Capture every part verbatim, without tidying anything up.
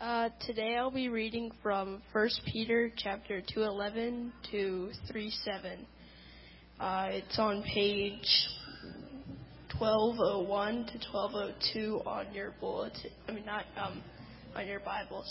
Uh, today I'll be reading from First Peter chapter two eleven to three seven. Uh, it's on page twelve oh one to twelve oh two on your bulletin. I mean, not um, on your Bibles.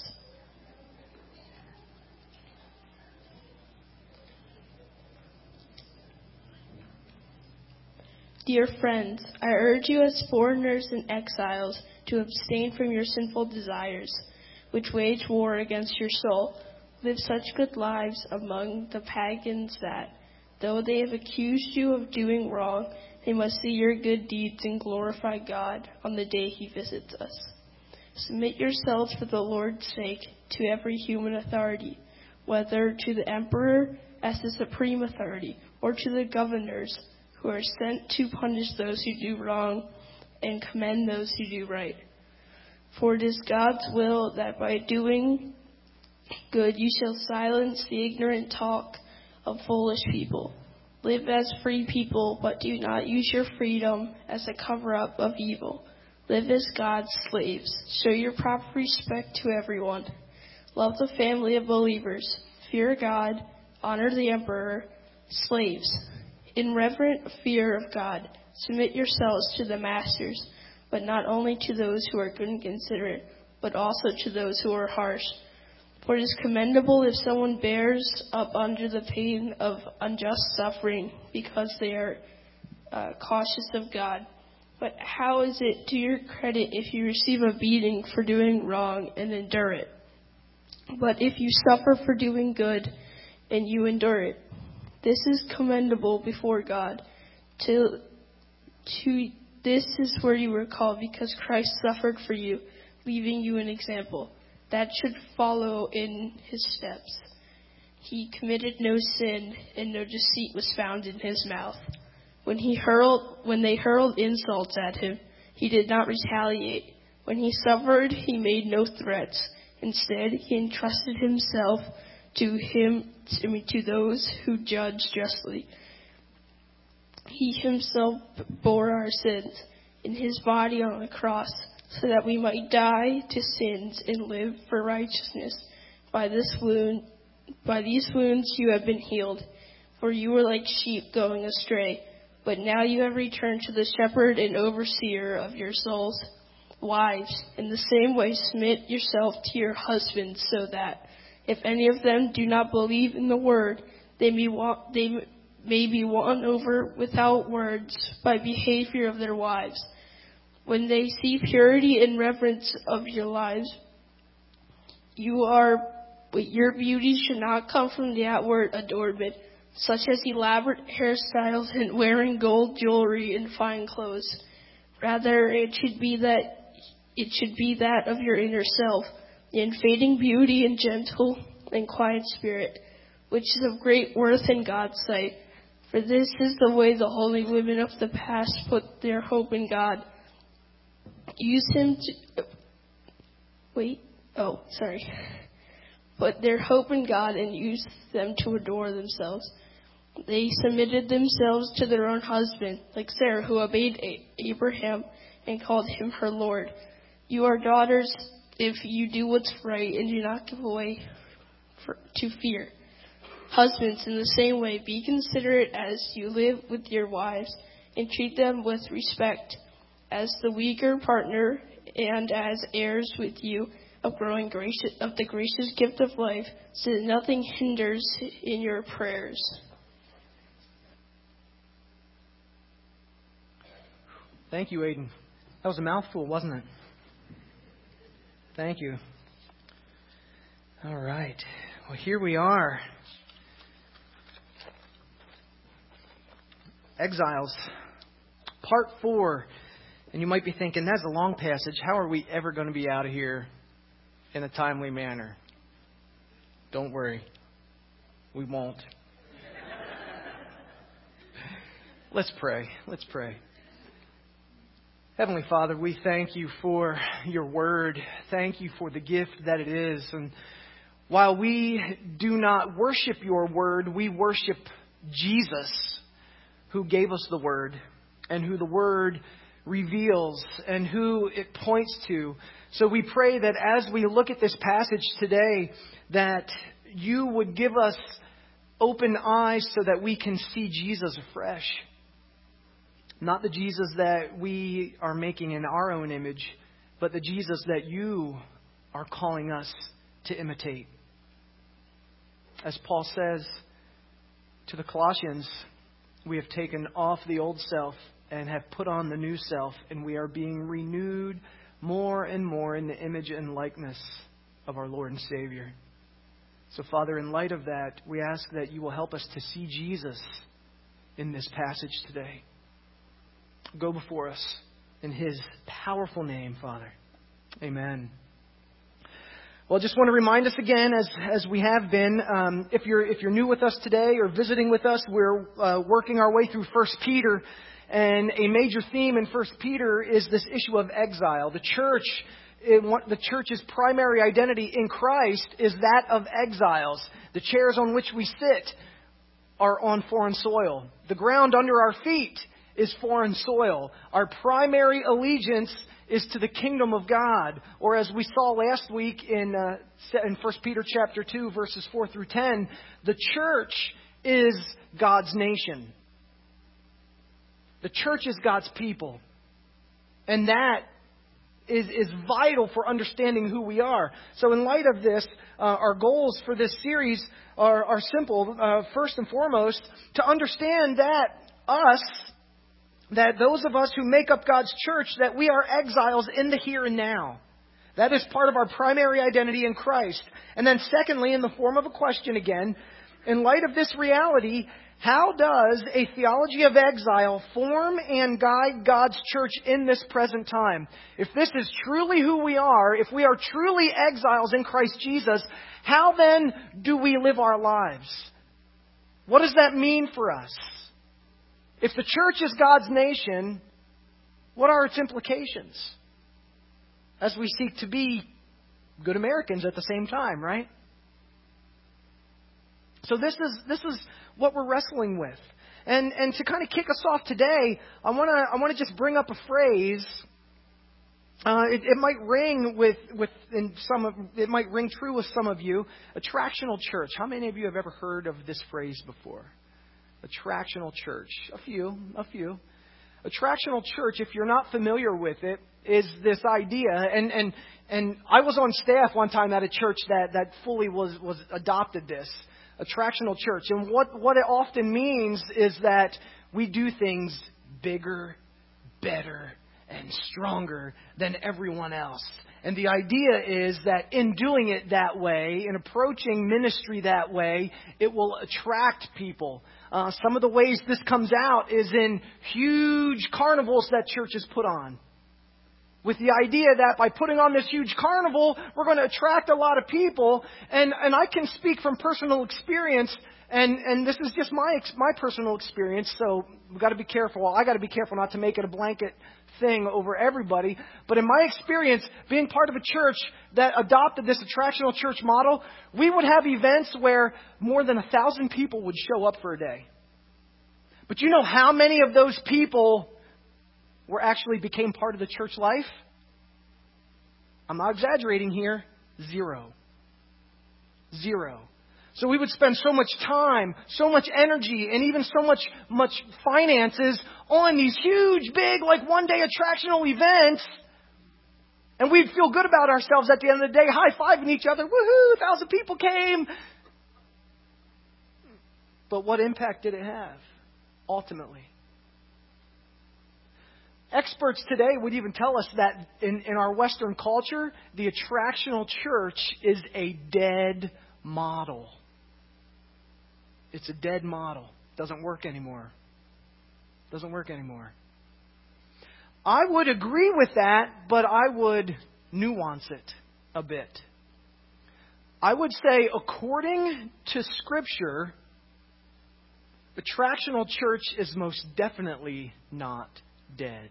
Dear friends, I urge you as foreigners and exiles to abstain from your sinful desires, which wage war against your soul. Live such good lives among the pagans that, though they have accused you of doing wrong, they must see your good deeds and glorify God on the day he visits us. Submit yourselves for the Lord's sake to every human authority, whether to the emperor as the supreme authority or to the governors, who are sent to punish those who do wrong and commend those who do right. For it is God's will that by doing good you shall silence the ignorant talk of foolish people. Live as free people, but do not use your freedom as a cover-up of evil. Live as God's slaves. Show your proper respect to everyone. Love the family of believers. Fear God. Honor the emperor. Slaves, in reverent fear of God, submit yourselves to the masters, but not only to those who are good and considerate, but also to those who are harsh. For it is commendable if someone bears up under the pain of unjust suffering because they are uh, cautious of God. But how is it to your credit if you receive a beating for doing wrong and endure it? But if you suffer for doing good and you endure it, this is commendable before God. To, to this is where you were called, because Christ suffered for you, leaving you an example that should follow in his steps. He committed no sin, and no deceit was found in his mouth. When he hurled, when they hurled insults at him, he did not retaliate. When he suffered, he made no threats. Instead, he entrusted himself to him, I mean, to those who judge justly. He himself bore our sins in his body on the cross, so that we might die to sins and live for righteousness. By this wound, by these wounds you have been healed, for you were like sheep going astray, but now you have returned to the shepherd and overseer of your souls. Wives, in the same way submit yourself to your husbands, so that if any of them do not believe in the word, they may, wa- they may be won over without words by behavior of their wives. When they see purity and reverence of your lives, you are, but your beauty should not come from the outward adornment, such as elaborate hairstyles and wearing gold jewelry and fine clothes. Rather, it should be that it should be that of your inner self, the unfading beauty and gentle and quiet spirit, which is of great worth in God's sight. For this is the way the holy women of the past put their hope in God. Use him to... Wait. Oh, sorry. Put their hope in God and use them to adore themselves. They submitted themselves to their own husband, like Sarah, who obeyed Abraham and called him her Lord. You are daughters if you do what's right and do not give way for, to fear. Husbands, in the same way, be considerate as you live with your wives and treat them with respect as the weaker partner and as heirs with you of growing gracious, of the gracious gift of life, so that nothing hinders in your prayers. Thank you, Aiden. That was a mouthful, wasn't it? Thank you. All right. Well, here we are. Exiles, part four. And you might be thinking, that's a long passage. How are we ever going to be out of here in a timely manner? Don't worry. We won't. Let's pray. Let's pray. Heavenly Father, we thank you for your word. Thank you for the gift that it is. And while we do not worship your word, we worship Jesus, who gave us the word and who the word reveals and who it points to. So we pray that as we look at this passage today, that you would give us open eyes so that we can see Jesus afresh. Not the Jesus that we are making in our own image, but the Jesus that you are calling us to imitate. As Paul says to the Colossians, we have taken off the old self and have put on the new self, and we are being renewed more and more in the image and likeness of our Lord and Savior. So, Father, in light of that, we ask that you will help us to see Jesus in this passage today. Go before us in his powerful name, Father. Amen. Well, I just want to remind us again, as as we have been, um, if you're if you're new with us today or visiting with us, we're uh, working our way through First Peter, and a major theme in First Peter is this issue of exile. The church, in what, the church's primary identity in Christ is that of exiles. The chairs on which we sit are on foreign soil. The ground under our feet is foreign soil. Our primary allegiance is to the kingdom of God. Or as we saw last week in uh, in First Peter chapter two, verses four through ten, the church is God's nation. The church is God's people. And that is, is vital for understanding who we are. So in light of this, uh, our goals for this series are, are simple. Uh, first and foremost, to understand that us, that those of us who make up God's church, that we are exiles in the here and now. That is part of our primary identity in Christ. And then secondly, in the form of a question again, in light of this reality, how does a theology of exile form and guide God's church in this present time? If this is truly who we are, if we are truly exiles in Christ Jesus, how then do we live our lives? What does that mean for us? If the church is God's nation, what are its implications? As we seek to be good Americans at the same time, right? So this is this is what we're wrestling with. And and to kind of kick us off today, I want to I want to just bring up a phrase. Uh, it, it might ring with with in some of, it might ring true with some of you. Attractional church. How many of you have ever heard of this phrase before? Attractional church. A few, a few. Attractional church, if you're not familiar with it, is this idea. And and and I was on staff one time at a church that, that fully was, was adopted this. Attractional church. And what, what it often means is that we do things bigger, better, and stronger than everyone else. And the idea is that in doing it that way, in approaching ministry that way, it will attract people. Uh, some of the ways this comes out is in huge carnivals that churches put on. With the idea that by putting on this huge carnival, we're going to attract a lot of people. And, and I can speak from personal experience, and, and this is just my my personal experience, so we've got to be careful. I got to be careful not to make it a blanket thing over everybody. But in my experience, being part of a church that adopted this attractional church model, we would have events where more than a thousand people would show up for a day. But you know how many of those people were actually became part of the church life? I'm not exaggerating here. Zero. Zero. So we would spend so much time, so much energy, and even so much much finances on these huge, big, like one-day attractional events. And we'd feel good about ourselves at the end of the day, high-fiving each other. Woohoo, a thousand people came. But what impact did it have, ultimately? Experts today would even tell us that in, in our Western culture, the attractional church is a dead model. It's a dead model. Doesn't work anymore. Doesn't work anymore. I would agree with that, but I would nuance it a bit. I would say, according to Scripture, attractional church is most definitely not dead.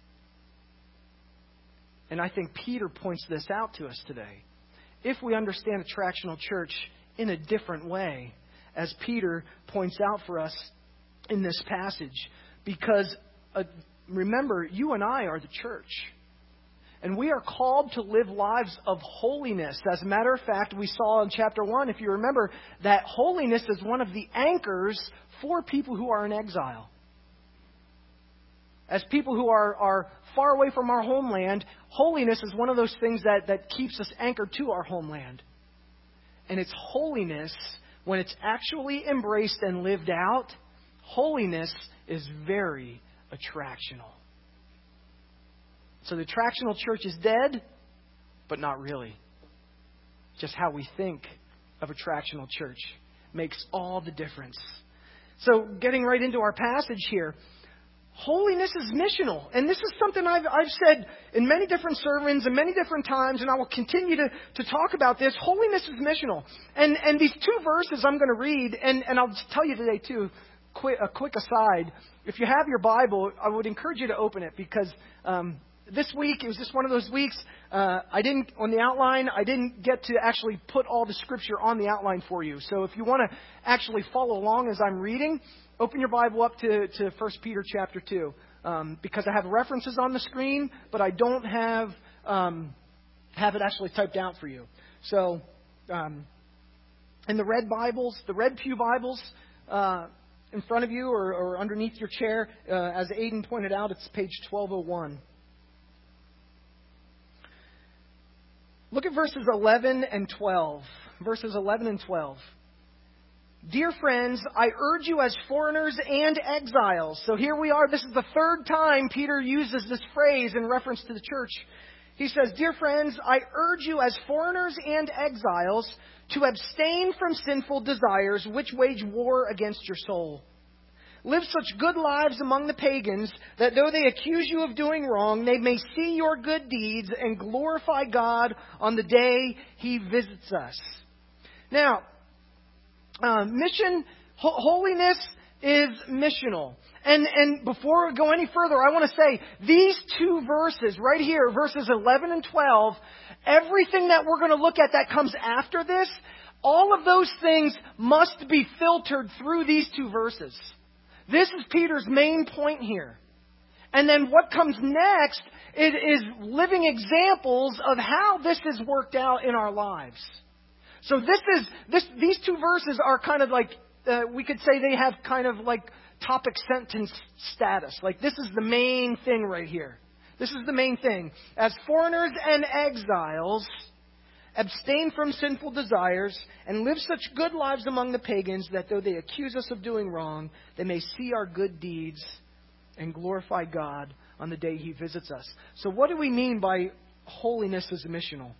And I think Peter points this out to us today. If we understand attractional church in a different way, as Peter points out for us in this passage, because a, remember, you and I are the church. And we are called to live lives of holiness. As a matter of fact, we saw in chapter one, if you remember, that holiness is one of the anchors for people who are in exile. As people who are, are far away from our homeland, holiness is one of those things that, that keeps us anchored to our homeland. And it's holiness, when it's actually embraced and lived out, holiness is very attractional. So the attractional church is dead, but not really. Just how we think of attractional church makes all the difference. So getting right into our passage here, holiness is missional. And this is something I've, I've said in many different sermons and many different times, and I will continue to, to talk about this. Holiness is missional. And, and these two verses I'm going to read, and, and I'll just tell you today too, quick, a quick aside. If you have your Bible, I would encourage you to open it because um, this week, it was just one of those weeks, uh, I didn't, on the outline, I didn't get to actually put all the scripture on the outline for you. So if you want to actually follow along as I'm reading, open your Bible up to, to First Peter chapter two, um, because I have references on the screen, but I don't have um, have it actually typed out for you. So um, in the red Bibles, the red pew Bibles uh, in front of you or, or underneath your chair, uh, as Aiden pointed out, it's page twelve oh one. Look at verses eleven and twelve. Verses eleven and twelve. Dear friends, I urge you as foreigners and exiles. So here we are. This is the third time Peter uses this phrase in reference to the church. He says, Dear friends, I urge you as foreigners and exiles to abstain from sinful desires which wage war against your soul. Live such good lives among the pagans that though they accuse you of doing wrong, they may see your good deeds and glorify God on the day He visits us. Now, uh, mission, ho- holiness is missional. And, and before we go any further, I want to say these two verses right here, verses eleven and twelve, everything that we're going to look at that comes after this, all of those things must be filtered through these two verses. This is Peter's main point here. And then what comes next is, is living examples of how this has worked out in our lives. So this is this these two verses are kind of like, uh, we could say they have kind of like topic sentence status. Like this is the main thing right here. This is the main thing. As foreigners and exiles, abstain from sinful desires, and live such good lives among the pagans that though they accuse us of doing wrong, they may see our good deeds and glorify God on the day He visits us. So what do we mean by holiness is missional?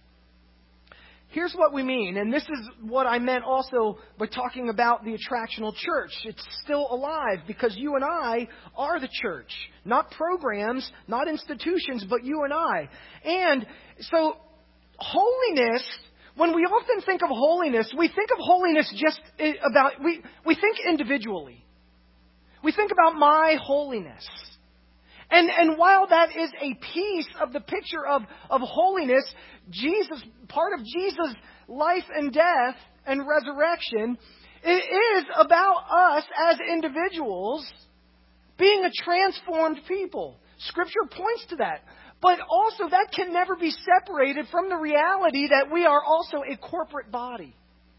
Here's what we mean, and this is what I meant also by talking about the attractional church. It's still alive because you and I are the church. Not programs, not institutions, but you and I. And so holiness, when we often think of holiness, we think of holiness just about, we, we think individually. We think about my holiness. And, and while that is a piece of the picture of, of holiness, Jesus, part of Jesus' life and death and resurrection, it is about us as individuals being a transformed people. Scripture points to that. But also that can never be separated from the reality that we are also a corporate body.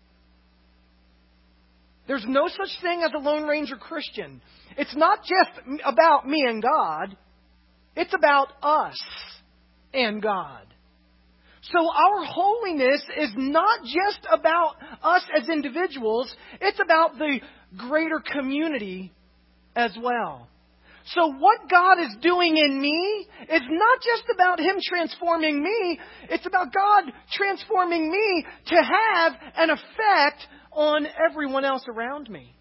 There's no such thing as a Lone Ranger Christian. It's not just about me and God. It's about us and God. So our holiness is not just about us as individuals. It's about the greater community as well. So what God is doing in me is not just about Him transforming me. It's about God transforming me to have an effect on everyone else around me.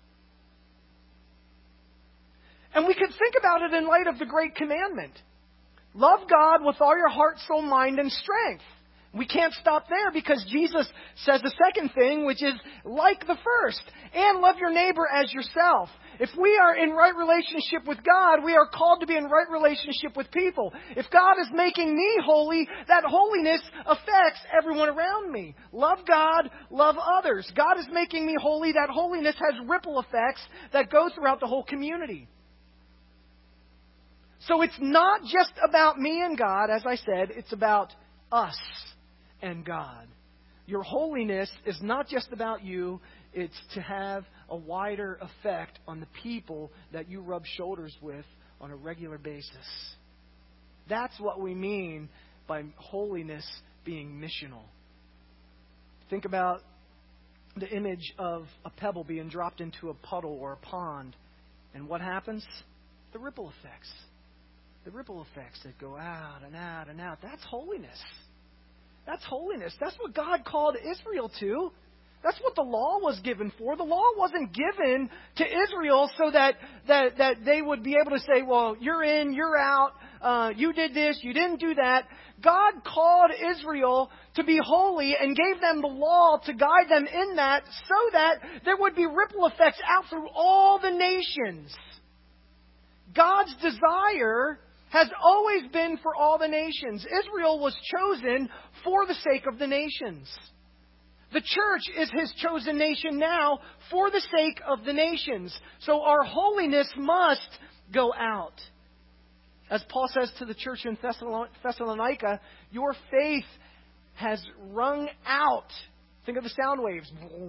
And we could think about it in light of the great commandment. Love God with all your heart, soul, mind, and strength. We can't stop there because Jesus says the second thing, which is like the first. And love your neighbor as yourself. If we are in right relationship with God, we are called to be in right relationship with people. If God is making me holy, that holiness affects everyone around me. Love God, love others. God is making me holy. That holiness has ripple effects that go throughout the whole community. So it's not just about me and God, as I said, it's about us and God. Your holiness is not just about you, it's to have a wider effect on the people that you rub shoulders with on a regular basis. That's what we mean by holiness being missional. Think about the image of a pebble being dropped into a puddle or a pond. And what happens? The ripple effects. The ripple effects that go out and out and out. That's holiness. That's holiness. That's what God called Israel to. That's what the law was given for. The law wasn't given to Israel so that that, that they would be able to say, well, you're in, you're out, uh, you did this, you didn't do that. God called Israel to be holy and gave them the law to guide them in that so that there would be ripple effects out through all the nations. God's desire has always been for all the nations. Israel was chosen for the sake of the nations. The church is His chosen nation now for the sake of the nations. So our holiness must go out. As Paul says to the church in Thessalonica, your faith has rung out. Think of the sound waves.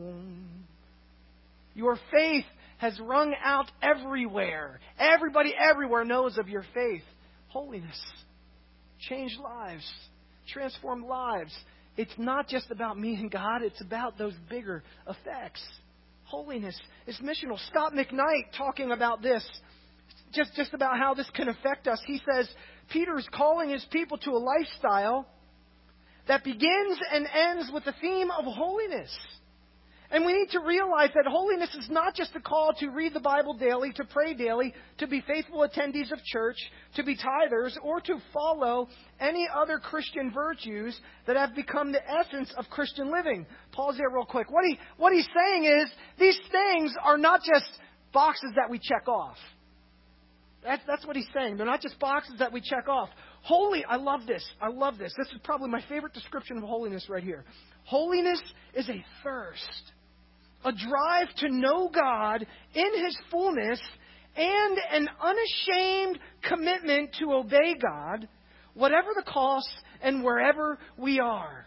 Your faith has rung out everywhere. Everybody everywhere knows of your faith. Holiness. Change lives. Transform lives. It's not just about me and God. It's about those bigger effects. Holiness is missional. Scott McKnight talking about this, just, just about how this can affect us. He says, Peter's calling his people to a lifestyle that begins and ends with the theme of holiness. And we need to realize that holiness is not just a call to read the Bible daily, to pray daily, to be faithful attendees of church, to be tithers, or to follow any other Christian virtues that have become the essence of Christian living. Pause there real quick. What, he, what he's saying is, these things are not just boxes that we check off. That's, that's what he's saying. They're not just boxes that we check off. Holy, I love this. I love this. This is probably my favorite description of holiness right here. Holiness is a thirst. A drive to know God in His fullness and an unashamed commitment to obey God, whatever the cost and wherever we are.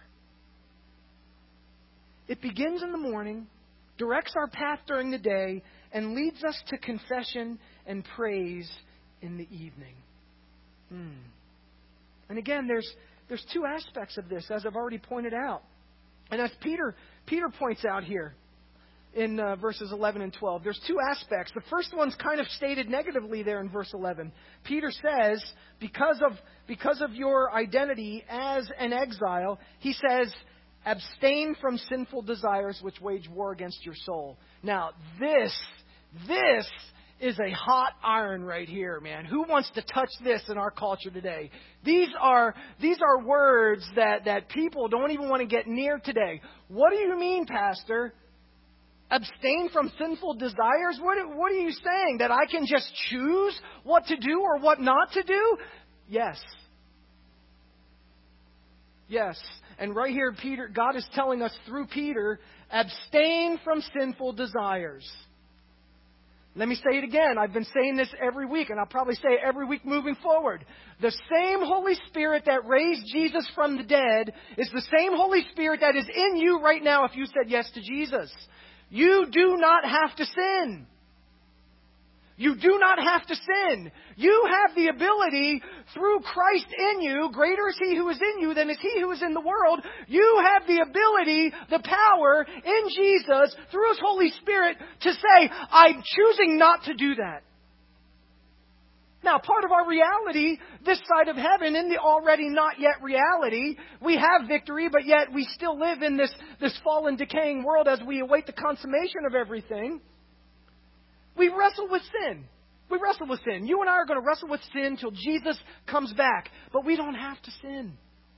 It begins in the morning, directs our path during the day, and leads us to confession and praise in the evening. Hmm. And again, there's there's two aspects of this, as I've already pointed out. And as Peter Peter points out here, in uh, verses eleven and twelve. There's two aspects. The first one's kind of stated negatively there in verse eleven. Peter says, because of, because of your identity as an exile, he says, abstain from sinful desires which wage war against your soul. Now, this, this is a hot iron right here, man. Who wants to touch this in our culture today? These are, these are words that, that people don't even want to get near today. What do you mean, Pastor? Abstain from sinful desires? What, what are you saying? That I can just choose what to do or what not to do? Yes. Yes. And right here, Peter, God is telling us through Peter, abstain from sinful desires. Let me say it again. I've been saying this every week, and I'll probably say it every week moving forward. The same Holy Spirit that raised Jesus from the dead is the same Holy Spirit that is in you right now if you said yes to Jesus. You do not have to sin. You do not have to sin. You have the ability through Christ in you. Greater is He who is in you than is he who is in the world. You have the ability, the power in Jesus through His Holy Spirit to say, I'm choosing not to do that. Now, part of our reality, this side of heaven, in the already not yet reality, we have victory, but yet we still live in this, this fallen, decaying world as we await the consummation of everything. We wrestle with sin. We wrestle with sin. You and I are going to wrestle with sin till Jesus comes back, but we don't have to sin.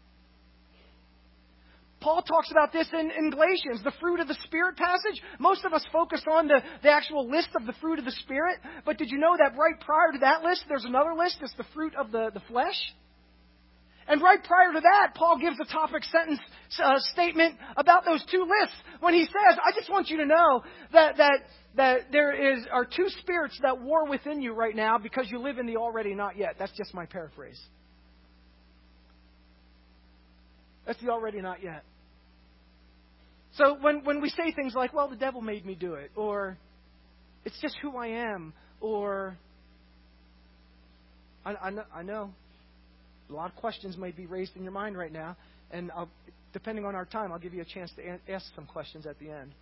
Paul talks about this in, in Galatians, the fruit of the Spirit passage. Most of us focus on the, the actual list of the fruit of the Spirit. But did you know that right prior to that list, there's another list. It's the fruit of the, the flesh. And right prior to that, Paul gives a topic sentence uh, statement about those two lists when he says, I just want you to know that that that there is are two spirits that war within you right now because you live in the already not yet. That's just my paraphrase. That's the already not yet. So when, when we say things like, well, the devil made me do it, or it's just who I am, or I, I, know, I know a lot of questions may be raised in your mind right now, and I'll, depending on our time, I'll give you a chance to an- ask some questions at the end.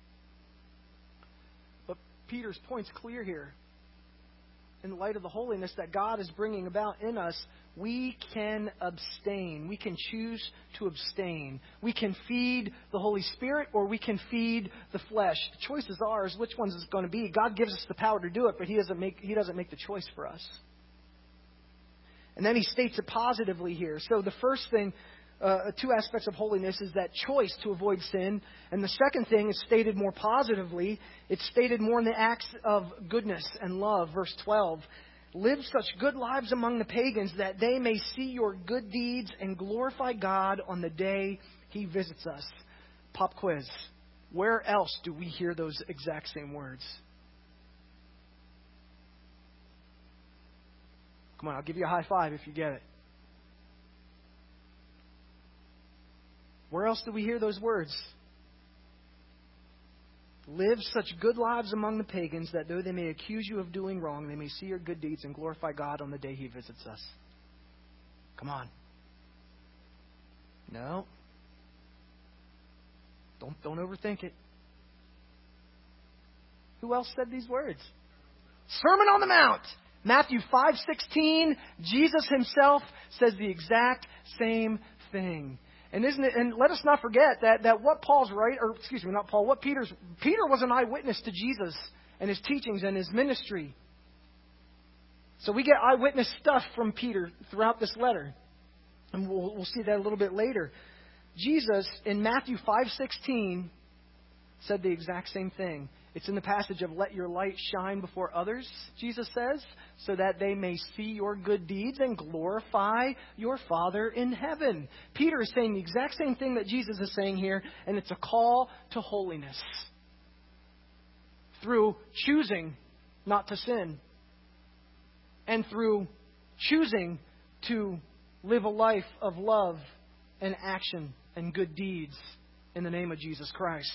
But Peter's point's clear here. In light of the holiness that God is bringing about in us, we can abstain. We can choose to abstain. We can feed the Holy Spirit or we can feed the flesh. The choice is ours. Which one is it going to be? God gives us the power to do it, but He doesn't make He doesn't make the choice for us. And then He states it positively here. So the first thing, uh, two aspects of holiness is that choice to avoid sin. And the second thing is stated more positively. It's stated more in the acts of goodness and love. Verse twelve. Live such good lives among the pagans that they may see your good deeds and glorify God on the day He visits us. Pop quiz. Where else do we hear those exact same words? Come on, I'll give you a high five if you get it. Where else do we hear those words? Live such good lives among the pagans that though they may accuse you of doing wrong, they may see your good deeds and glorify God on the day He visits us. Come on. No. Don't, don't overthink it. Who else said these words? Sermon on the Mount. Matthew five sixteen, Jesus Himself says the exact same thing. And isn't it? And let us not forget that, that what Paul's right, or excuse me, not Paul. What Peter's Peter was an eyewitness to Jesus and His teachings and His ministry. So we get eyewitness stuff from Peter throughout this letter, and we'll, we'll see that a little bit later. Jesus in Matthew five sixteen said the exact same thing. It's in the passage of let your light shine before others, Jesus says, so that they may see your good deeds and glorify your Father in heaven. Peter is saying the exact same thing that Jesus is saying here, and it's a call to holiness. Through choosing not to sin. And through choosing to live a life of love and action and good deeds in the name of Jesus Christ.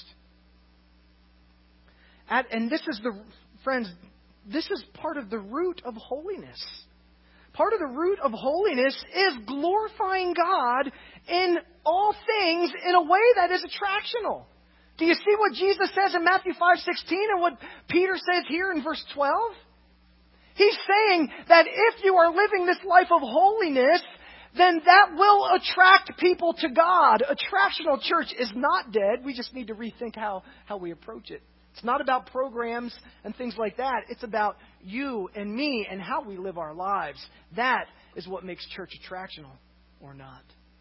At, and this is the, friends, this is part of the root of holiness. Part of the root of holiness is glorifying God in all things in a way that is attractional. Do you see what Jesus says in Matthew five sixteen and what Peter says here in verse twelve? He's saying that if you are living this life of holiness, then that will attract people to God. Attractional church is not dead. We just need to rethink how, how we approach it. It's not about programs and things like that. It's about you and me and how we live our lives. That is what makes church attractional or not.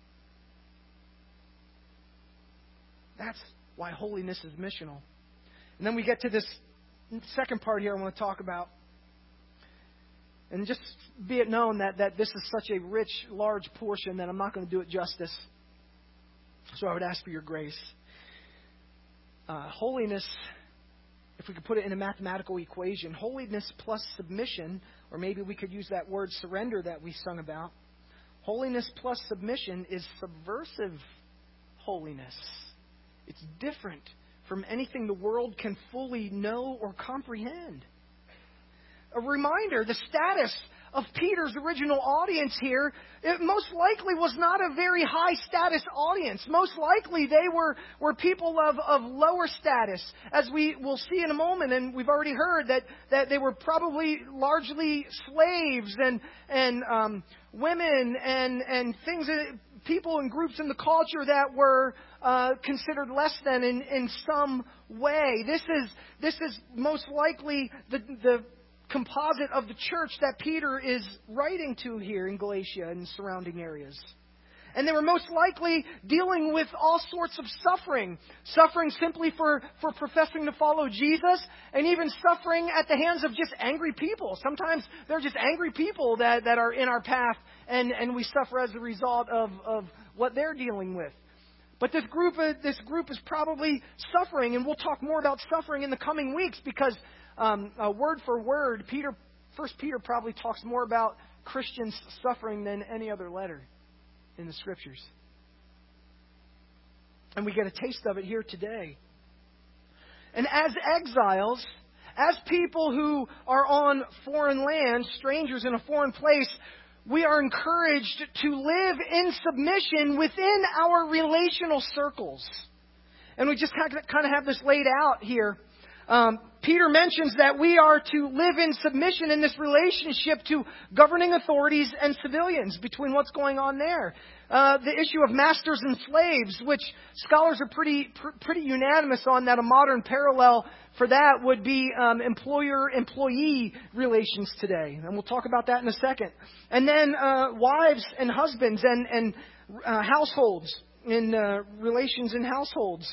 That's why holiness is missional. And then we get to this second part here I want to talk about. And just be it known that, that this is such a rich, large portion that I'm not going to do it justice. So I would ask for your grace. Uh, holiness, if we could put it in a mathematical equation, holiness plus submission, or maybe we could use that word surrender that we sung about. Holiness plus submission is subversive holiness. It's different from anything the world can fully know or comprehend. A reminder, the status of Peter's original audience here, it most likely was not a very high status audience. Most likely they were, were people of, of lower status, as we will see in a moment. And we've already heard that, that they were probably largely slaves and, and um, women and, and things, people and groups in the culture that were uh, considered less than in, in some way. This is, this is most likely the, the composite of the church that Peter is writing to here in Galatia and surrounding areas. And they were most likely dealing with all sorts of suffering. Suffering simply for, for professing to follow Jesus, and even suffering at the hands of just angry people. Sometimes they're just angry people that, that are in our path, and, and we suffer as a result of, of what they're dealing with. But this group, this group is probably suffering, and we'll talk more about suffering in the coming weeks because um, uh, word for word, Peter, First Peter probably talks more about Christians suffering than any other letter in the Scriptures. And we get a taste of it here today. And as exiles, as people who are on foreign land, strangers in a foreign place, we are encouraged to live in submission within our relational circles. And we just kind of have this laid out here. Um, Peter mentions that we are to live in submission in this relationship to governing authorities and civilians, between what's going on there. Uh, the issue of masters and slaves, which scholars are pretty pr- pretty unanimous on, that a modern parallel for that would be um, employer-employee relations today. And we'll talk about that in a second. And then uh, wives and husbands and, and uh, households, in uh, relations in households.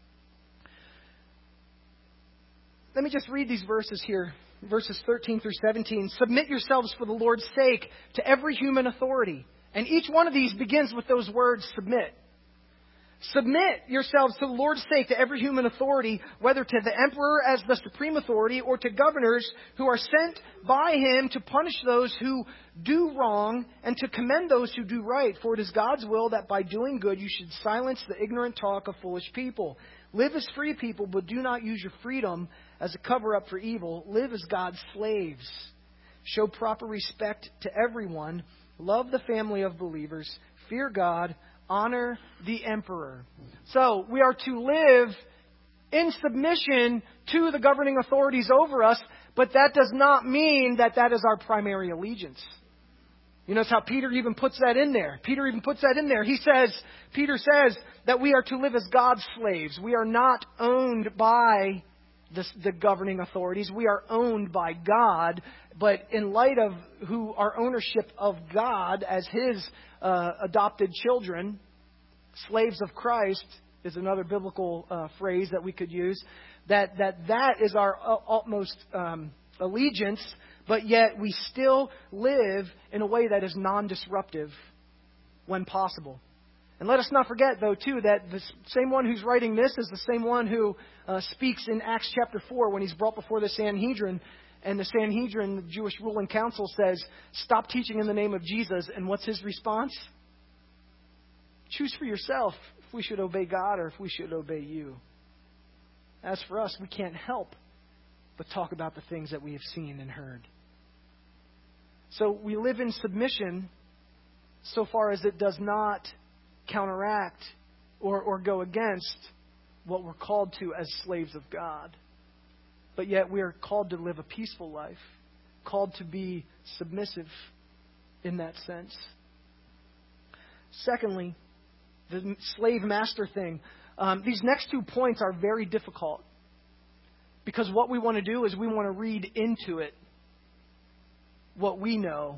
Let me just read these verses here, verses thirteen through seventeen. Submit yourselves for the Lord's sake to every human authority. And each one of these begins with those words, submit. Submit yourselves to the Lord's sake to every human authority, whether to the emperor as the supreme authority or to governors who are sent by him to punish those who do wrong and to commend those who do right. For it is God's will that by doing good you should silence the ignorant talk of foolish people. Live as free people, but do not use your freedom as a cover-up for evil. Live as God's slaves. Show proper respect to everyone. Love the family of believers. Fear God. Honor the emperor. So we are to live in submission to the governing authorities over us, but that does not mean that that is our primary allegiance. You notice how Peter even puts that in there. Peter even puts that in there. He says, Peter says that we are to live as God's slaves. We are not owned by the, the governing authorities. We are owned by God. But in light of who our ownership of God as His uh, adopted children, slaves of Christ is another biblical uh, phrase that we could use. That that that is our utmost um, allegiance. But yet we still live in a way that is non-disruptive when possible. And let us not forget, though, too, that the same one who's writing this is the same one who uh, speaks in Acts chapter four when he's brought before the Sanhedrin. And the Sanhedrin, the Jewish ruling council, says, stop teaching in the name of Jesus. And what's his response? Choose for yourself if we should obey God or if we should obey you. As for us, we can't help but talk about the things that we have seen and heard. So we live in submission so far as it does not counteract or, or go against what we're called to as slaves of God. But yet we are called to live a peaceful life, called to be submissive in that sense. Secondly, the slave-master thing. Um, these next two points are very difficult because what we want to do is we want to read into it what we know.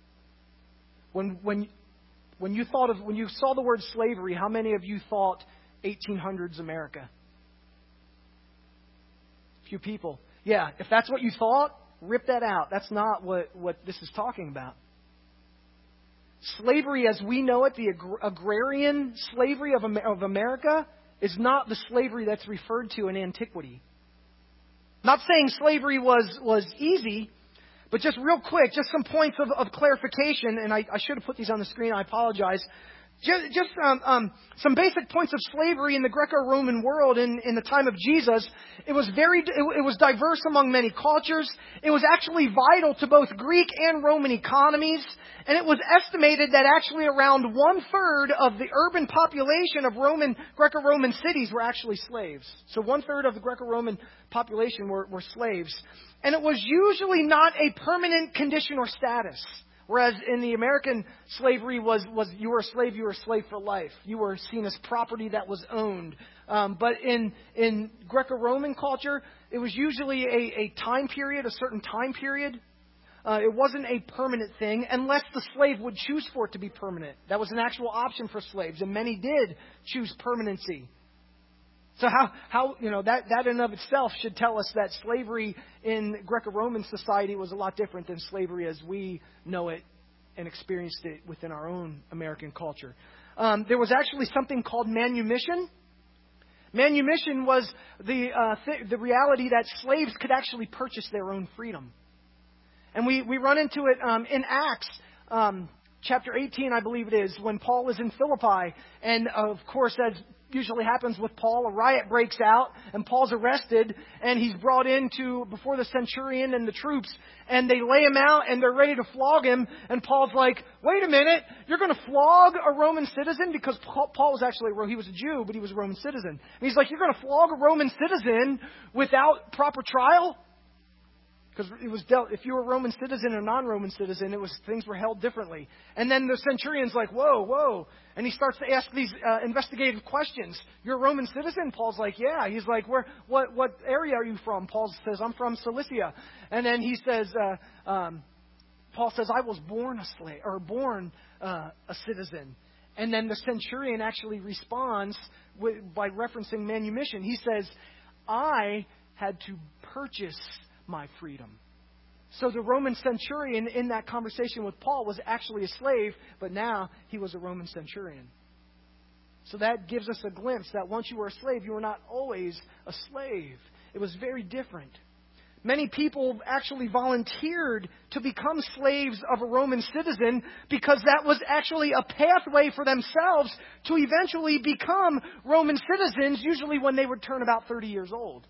When when when you thought of when you saw the word slavery, how many of you thought eighteen hundreds America? Few people. Yeah, if that's what you thought, rip that out. That's not what, what this is talking about. Slavery as we know it, the agr- agrarian slavery of, of America, is not the slavery that's referred to in antiquity. Not saying slavery was, was easy, but just real quick, just some points of, of clarification, and I, I should have put these on the screen, I apologize. Just, just um, um, some basic points of slavery in the Greco-Roman world in, in the time of Jesus. It was very, it, it was diverse among many cultures. It was actually vital to both Greek and Roman economies. And it was estimated that actually around one third of the urban population of Roman, Greco-Roman cities were actually slaves. So one third of the Greco-Roman population were, were slaves. And it was usually not a permanent condition or status. Whereas in the American slavery was, was you were a slave, you were a slave for life. You were seen as property that was owned. Um, but in, in Greco-Roman culture, it was usually a, a time period, a certain time period. Uh, it wasn't a permanent thing unless the slave would choose for it to be permanent. That was an actual option for slaves, and many did choose permanency. So how, how you know, that, that in and of itself should tell us that slavery in Greco-Roman society was a lot different than slavery as we know it and experienced it within our own American culture. Um, there was actually something called manumission. Manumission was the uh, th- the reality that slaves could actually purchase their own freedom. And we, we run into it um, in Acts um, chapter eighteen, I believe it is, when Paul is in Philippi. And, of course, as usually happens with Paul, a riot breaks out, and Paul's arrested, and he's brought into before the centurion and the troops, and they lay him out, and they're ready to flog him. And Paul's like, wait a minute, you're going to flog a Roman citizen? Because Paul, Paul was actually, he was a Jew, but he was a Roman citizen. And he's like, you're going to flog a Roman citizen without proper trial? Because it was dealt, if you were a Roman citizen or non-Roman citizen, it was things were held differently. And then the centurion's like, whoa, whoa. And he starts to ask these uh, investigative questions. You're a Roman citizen? Paul's like, yeah. He's like, where, what, what area are you from? Paul says, I'm from Cilicia. And then he says, uh, um, Paul says, I was born a slave, or born uh, a citizen. And then the centurion actually responds with, by referencing manumission. He says, I had to purchase my freedom. So the Roman centurion in that conversation with Paul was actually a slave, but now he was a Roman centurion. So that gives us a glimpse that once you were a slave, you were not always a slave. It was very different. Many people actually volunteered to become slaves of a Roman citizen because that was actually a pathway for themselves to eventually become Roman citizens, usually when they would turn about thirty years old.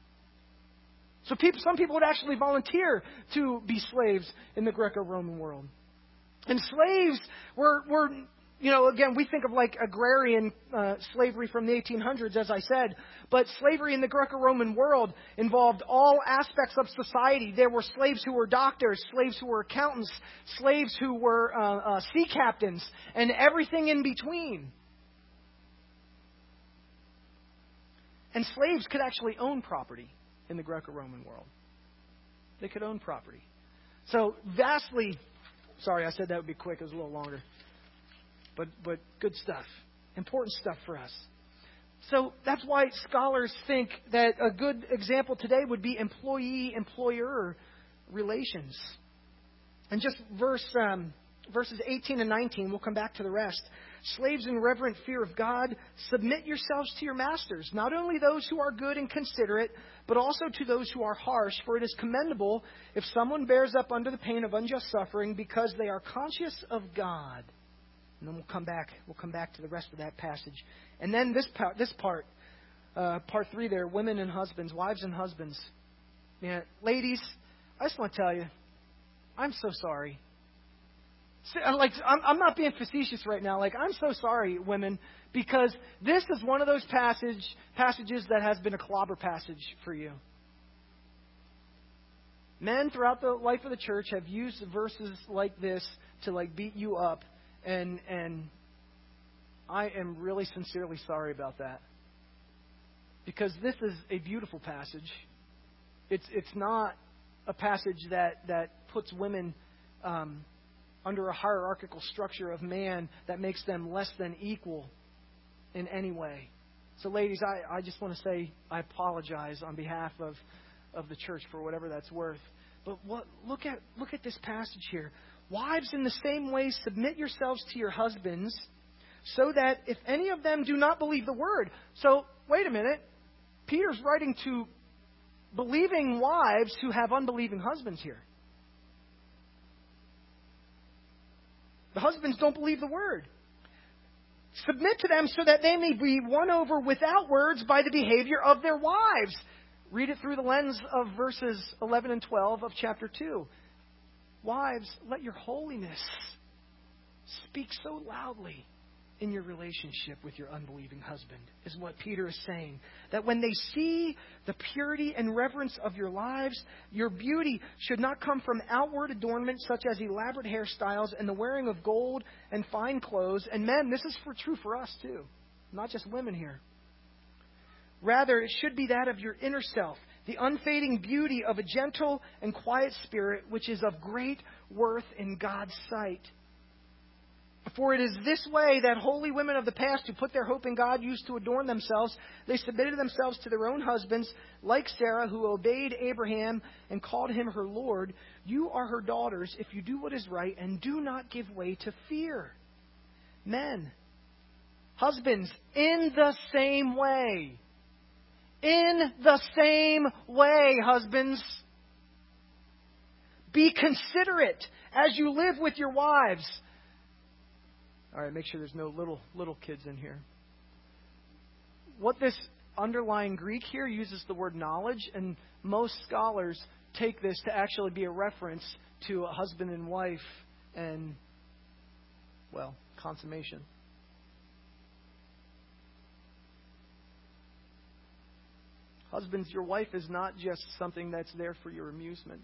So people, some people would actually volunteer to be slaves in the Greco-Roman world. And slaves were, were you know, again, we think of like agrarian uh, slavery from the eighteen hundreds, as I said. But slavery in the Greco-Roman world involved all aspects of society. There were slaves who were doctors, slaves who were accountants, slaves who were uh, uh, sea captains, and everything in between. And slaves could actually own property in the Greco-Roman world. They could own property. So vastly, sorry, I said that would be quick. It was a little longer. But but good stuff. Important stuff for us. So that's why scholars think that a good example today would be employee-employer relations. And just verse um, verses eighteen and nineteen, we'll come back to the rest. Slaves, in reverent fear of God, submit yourselves to your masters, not only those who are good and considerate, but also to those who are harsh. For it is commendable if someone bears up under the pain of unjust suffering because they are conscious of God. And then we'll come back. We'll come back to the rest of that passage. And then this part, this part, uh, part three there, women and husbands, wives and husbands. Yeah, ladies, I just want to tell you, I'm so sorry. Like, I'm, I'm not being facetious right now. Like, I'm so sorry, women, because this is one of those passage passages that has been a clobber passage for you. Men throughout the life of the church have used verses like this to like beat you up, and and I am really sincerely sorry about that, because this is a beautiful passage. It's it's not a passage that that puts women Um, under a hierarchical structure of man that makes them less than equal in any way. So ladies, I, I just want to say I apologize on behalf of, of the church for whatever that's worth. But what, look at look at this passage here. Wives, in the same way, submit yourselves to your husbands, so that if any of them do not believe the word. So, wait a minute. Peter's writing to believing wives who have unbelieving husbands here. The husbands don't believe the word. Submit to them so that they may be won over without words by the behavior of their wives. Read it through the lens of verses eleven and twelve of chapter two. Wives, let your holiness speak so loudly in your relationship with your unbelieving husband, is what Peter is saying. That when they see the purity and reverence of your lives, your beauty should not come from outward adornment such as elaborate hairstyles and the wearing of gold and fine clothes. And men, this is for true for us too, not just women here. Rather, it should be that of your inner self, the unfading beauty of a gentle and quiet spirit, which is of great worth in God's sight. For it is this way that holy women of the past who put their hope in God used to adorn themselves. They submitted themselves to their own husbands, like Sarah, who obeyed Abraham and called him her Lord. You are her daughters if you do what is right and do not give way to fear. Men, husbands, in the same way. In the same way, husbands. Be considerate as you live with your wives. All right, make sure there's no little little kids in here. What this underlying Greek here uses the word knowledge, and most scholars take this to actually be a reference to a husband and wife and, well, consummation. Husbands, your wife is not just something that's there for your amusement.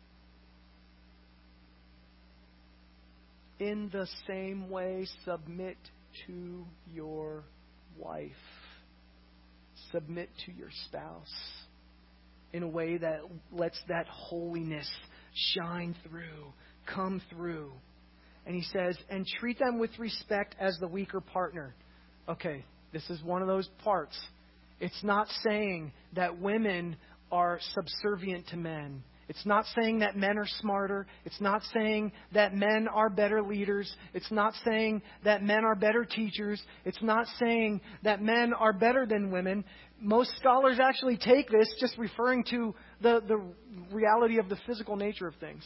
In the same way, submit to your wife. Submit to your spouse in a way that lets that holiness shine through, come through. And he says, and treat them with respect as the weaker partner. Okay, this is one of those parts. It's not saying that women are subservient to men. It's not saying that men are smarter. It's not saying that men are better leaders. It's not saying that men are better teachers. It's not saying that men are better than women. Most scholars actually take this just referring to the, the reality of the physical nature of things.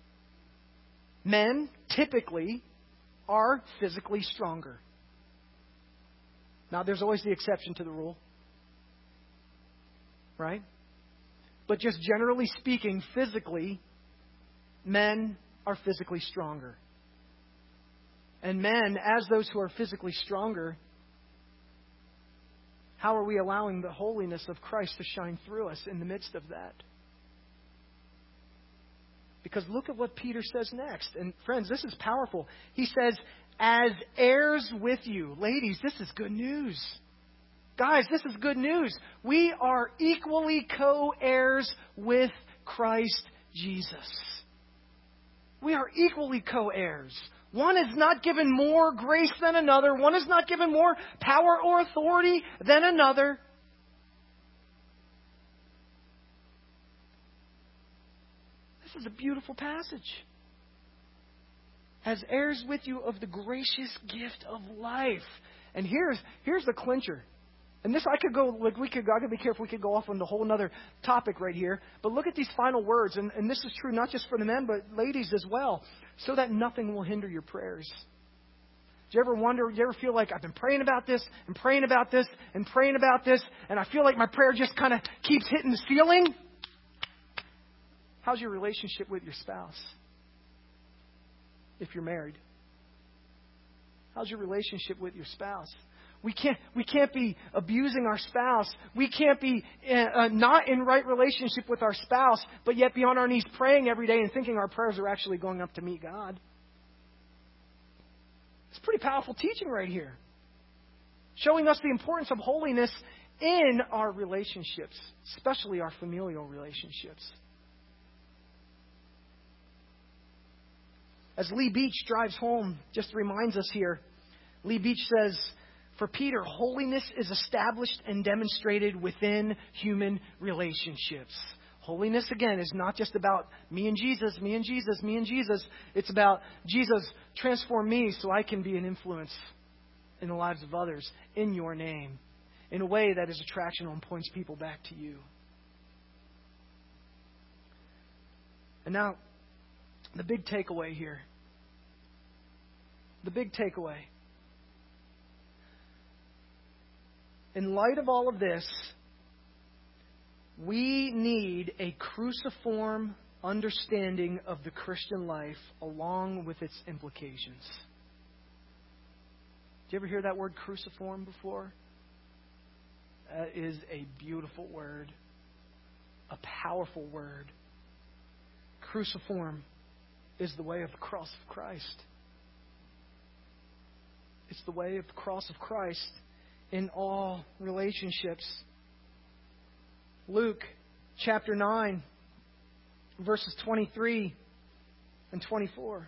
Men typically are physically stronger. Now, there's always the exception to the rule. Right? But just generally speaking, physically, men are physically stronger. And men, as those who are physically stronger, how are we allowing the holiness of Christ to shine through us in the midst of that? Because look at what Peter says next. And friends, this is powerful. He says, as heirs with you. Ladies, this is good news. Guys, this is good news. We are equally co-heirs with Christ Jesus. We are equally co-heirs. One is not given more grace than another. One is not given more power or authority than another. This is a beautiful passage. As heirs with you of the gracious gift of life. And here's, here's the clincher. And this, I could go, like we could, I could be careful, we could go off on a whole other topic right here. But look at these final words, and, and this is true not just for the men, but ladies as well. So that nothing will hinder your prayers. Do you ever wonder, do you ever feel like I've been praying about this, and praying about this, and praying about this, and I feel like my prayer just kind of keeps hitting the ceiling? How's your relationship with your spouse? If you're married. How's your relationship with your spouse? We can't, we can't be abusing our spouse. We can't be uh, not in right relationship with our spouse, but yet be on our knees praying every day and thinking our prayers are actually going up to meet God. It's pretty powerful teaching right here. Showing us the importance of holiness in our relationships, especially our familial relationships. As Lee Beach drives home, just reminds us here, Lee Beach says, for Peter, holiness is established and demonstrated within human relationships. Holiness, again, is not just about me and Jesus, me and Jesus, me and Jesus. It's about Jesus, transform me so I can be an influence in the lives of others in your name in a way that is attractional and points people back to you. And now, the big takeaway here. The big takeaway. In light of all of this, we need a cruciform understanding of the Christian life along with its implications. Did you ever hear that word cruciform before? That is a beautiful word, a powerful word. Cruciform is the way of the cross of Christ. It's the way of the cross of Christ in all relationships. Luke chapter nine, verses twenty-three and twenty-four.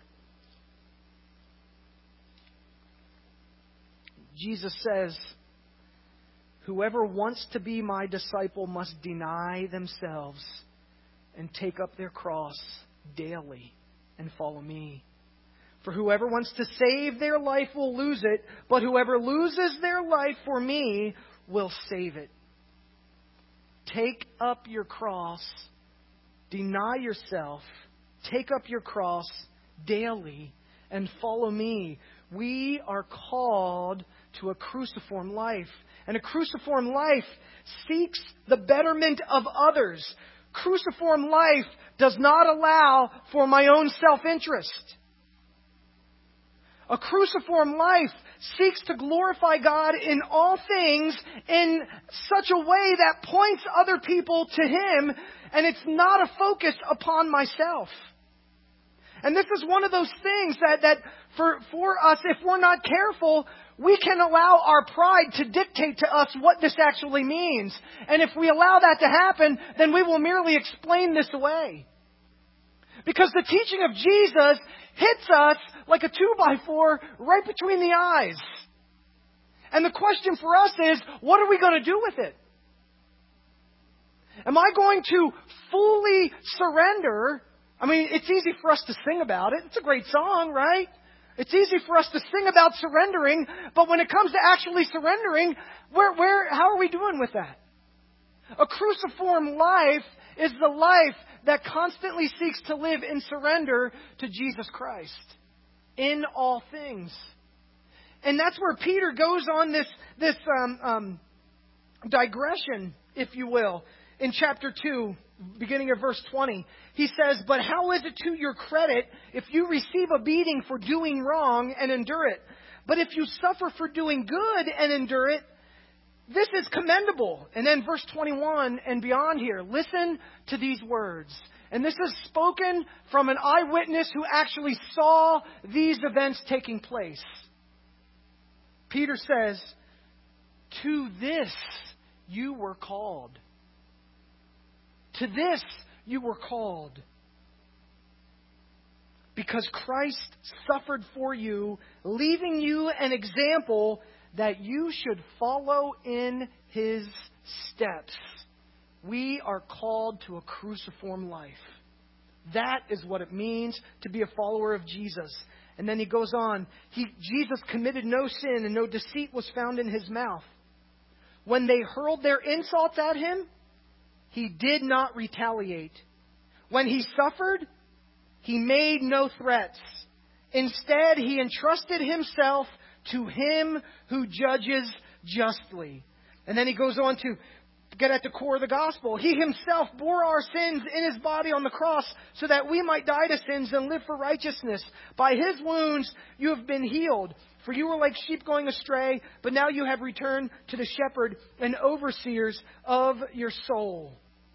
Jesus says, "Whoever wants to be my disciple must deny themselves and take up their cross daily and follow me. For whoever wants to save their life will lose it, but whoever loses their life for me will save it." Take up your cross, deny yourself, take up your cross daily and follow me. We are called to a cruciform life. And a cruciform life seeks the betterment of others. Cruciform life does not allow for my own self-interest. A cruciform life seeks to glorify God in all things in such a way that points other people to Him, and it's not a focus upon myself. And this is one of those things that, that for, for us, if we're not careful, we can allow our pride to dictate to us what this actually means. And if we allow that to happen, then we will merely explain this away. Because the teaching of Jesus hits us like a two by four right between the eyes. And the question for us is, what are we going to do with it? Am I going to fully surrender? I mean, it's easy for us to sing about it. It's a great song, right? It's easy for us to sing about surrendering, but when it comes to actually surrendering, where, where, how are we doing with that? A cruciform life is the life that constantly seeks to live in surrender to Jesus Christ in all things. And that's where Peter goes on this, this um, um, digression, if you will, in chapter two, beginning of verse twenty. He says, "But how is it to your credit if you receive a beating for doing wrong and endure it? But if you suffer for doing good and endure it, this is commendable." And then verse twenty-one and beyond here, listen to these words. And this is spoken from an eyewitness who actually saw these events taking place. Peter says, "To this you were called. To this you were called. Because Christ suffered for you, leaving you an example that you should follow in His steps." We are called to a cruciform life. That is what it means to be a follower of Jesus. And then he goes on, he, Jesus committed no sin and no deceit was found in His mouth. When they hurled their insults at Him, He did not retaliate. When He suffered, He made no threats. Instead, He entrusted Himself to Him who judges justly. And then he goes on to get at the core of the gospel. He Himself bore our sins in His body on the cross so that we might die to sins and live for righteousness. By His wounds you have been healed. For you were like sheep going astray, but now you have returned to the shepherd and overseers of your soul.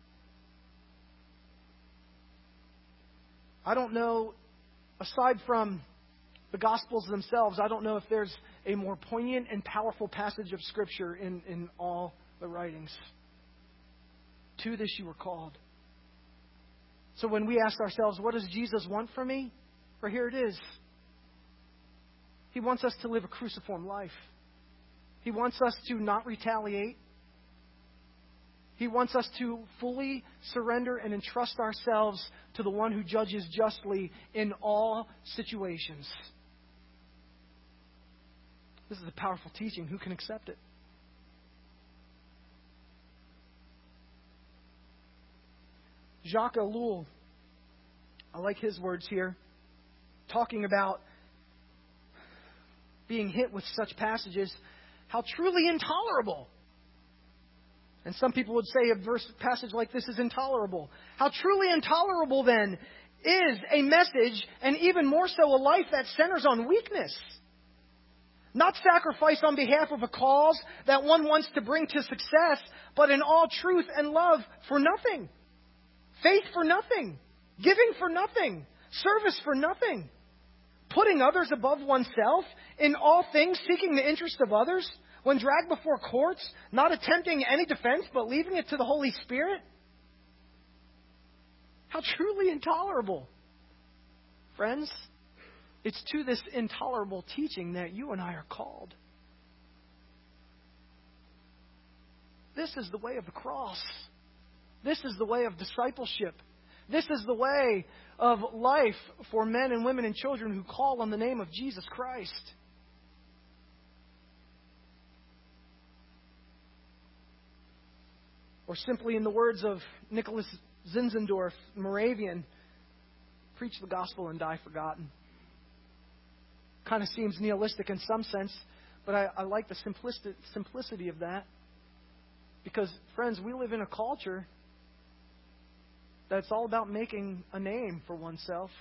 I don't know, aside from the Gospels themselves, I don't know if there's a more poignant and powerful passage of Scripture in, in all the writings. To this you were called. So when we ask ourselves, what does Jesus want from me? Well, here it is. He wants us to live a cruciform life. He wants us to not retaliate. He wants us to fully surrender and entrust ourselves to the one who judges justly in all situations. This is a powerful teaching. Who can accept it? Jacques Ellul, I like his words here, talking about being hit with such passages, how truly intolerable. And some people would say a verse passage like this is intolerable. How truly intolerable, then, is a message, and even more so a life that centers on weakness. Not sacrifice on behalf of a cause that one wants to bring to success, but in all truth and love for nothing. Faith for nothing. Giving for nothing. Service for nothing. Putting others above oneself. In all things, seeking the interest of others. When dragged before courts, not attempting any defense, but leaving it to the Holy Spirit. How truly intolerable. Friends, it's to this intolerable teaching that you and I are called. This is the way of the cross. This is the way of discipleship. This is the way of life for men and women and children who call on the name of Jesus Christ. Or simply in the words of Nicholas Zinzendorf, Moravian, preach the gospel and die forgotten. Kind of seems nihilistic in some sense, but I, I like the simplicity, simplicity of that. Because, friends, we live in a culture that's all about making a name for oneself.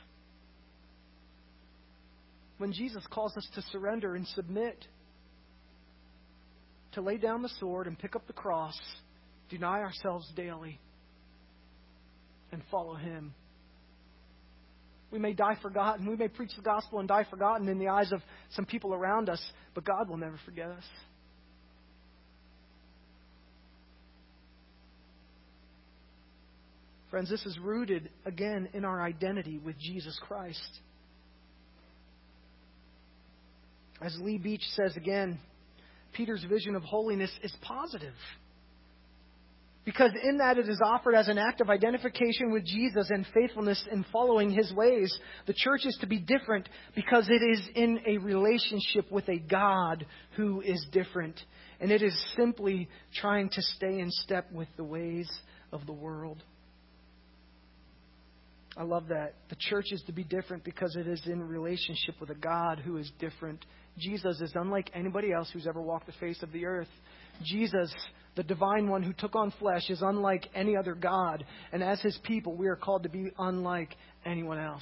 When Jesus calls us to surrender and submit, to lay down the sword and pick up the cross, deny ourselves daily, and follow Him. We may die forgotten. We may preach the gospel and die forgotten in the eyes of some people around us, but God will never forget us. Friends, this is rooted, again, in our identity with Jesus Christ. As Lee Beach says again, Peter's vision of holiness is positive. Because in that it is offered as an act of identification with Jesus and faithfulness in following His ways. The church is to be different because it is in a relationship with a God who is different. And it is simply trying to stay in step with the ways of the world. I love that. The church is to be different because it is in relationship with a God who is different. Jesus is unlike anybody else who's ever walked the face of the earth. Jesus, the divine one who took on flesh, is unlike any other God. And as His people, we are called to be unlike anyone else.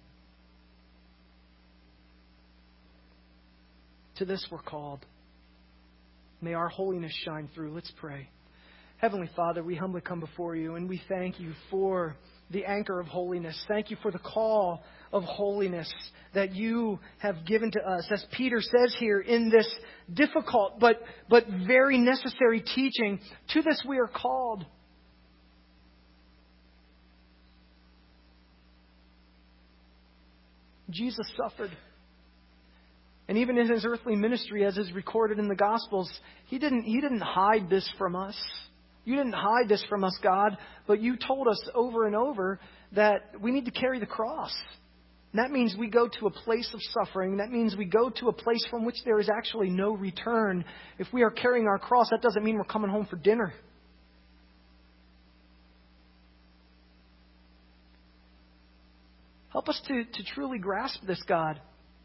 To this we're called. May our holiness shine through. Let's pray. Heavenly Father, we humbly come before You and we thank You for the anchor of holiness. Thank You for the call of holiness that You have given to us. As Peter says here in this difficult but, but very necessary teaching, to this we are called. Jesus suffered. And even in His earthly ministry, as is recorded in the Gospels, He didn't, he didn't hide this from us. You didn't hide this from us, God, but You told us over and over that we need to carry the cross. And that means we go to a place of suffering. That means we go to a place from which there is actually no return. If we are carrying our cross, that doesn't mean we're coming home for dinner. Help us to, to truly grasp this, God.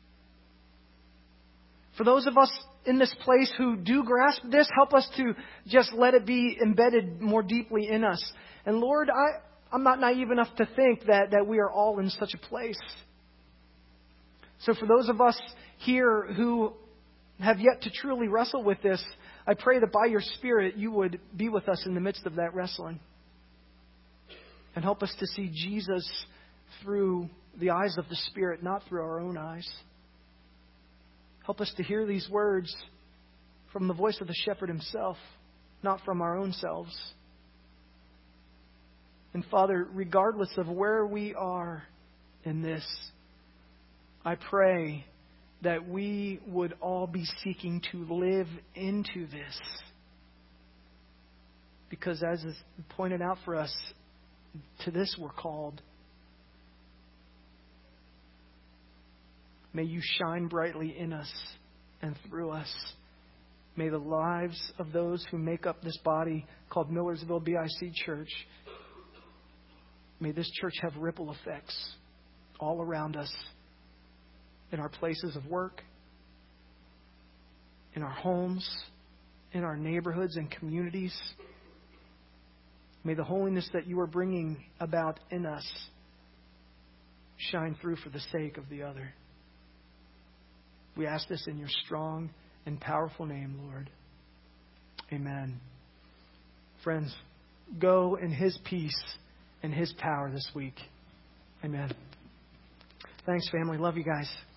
For those of us in this place who do grasp this, help us to just let it be embedded more deeply in us. And Lord, I, I'm not naive enough to think that, that we are all in such a place. So for those of us here who have yet to truly wrestle with this, I pray that by Your Spirit You would be with us in the midst of that wrestling. And help us to see Jesus through the eyes of the Spirit, not through our own eyes. Help us to hear these words from the voice of the shepherd Himself, not from our own selves. And Father, regardless of where we are in this, I pray that we would all be seeking to live into this. Because as is pointed out for us, to this we're called. May You shine brightly in us and through us. May the lives of those who make up this body called Millersville B I C Church, may this church have ripple effects all around us, in our places of work, in our homes, in our neighborhoods and communities. May the holiness that You are bringing about in us shine through for the sake of the other. We ask this in Your strong and powerful name, Lord. Amen. Friends, go in His peace and His power this week. Amen. Thanks, family. Love you guys.